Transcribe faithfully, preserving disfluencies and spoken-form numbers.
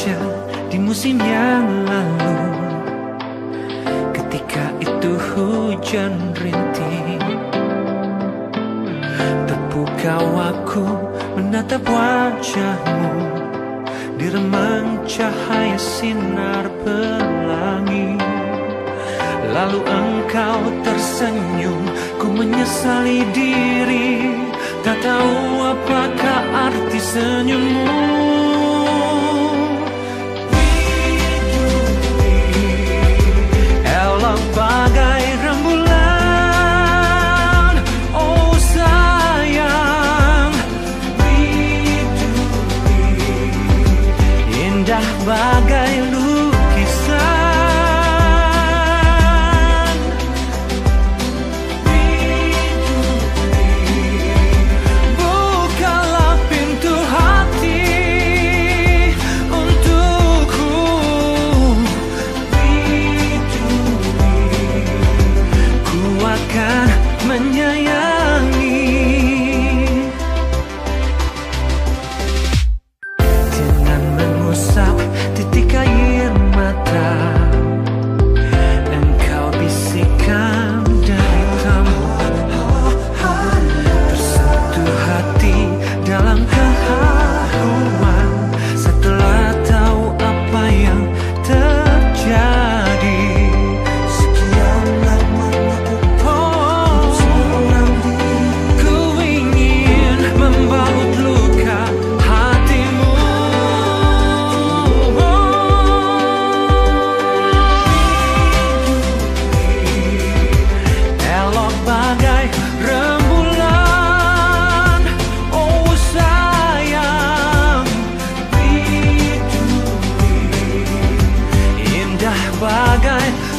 saja di musim yang lalu, ketika itu hujan rintik. Terpukau aku menatap wajahmu di remang cahaya sinar pelangi. Lalu engkau tersenyum, ku menyesali diri, tak tahu apakah arti senyummu. Elok bagai rembulan, oh sayang. Indah bagai lukisan, bukalah pintu hati untukku. Ku akan menyayangi dengan mengusap titik air mata. Engkau bisikkan dari tamu, tersentuh hati dalam keharuan setelah tahu apa yang terjadi. Sekian lama oh, ku ingin membaut luka hatimu. Elok bagai rembulan, oh sayang. Indah bagai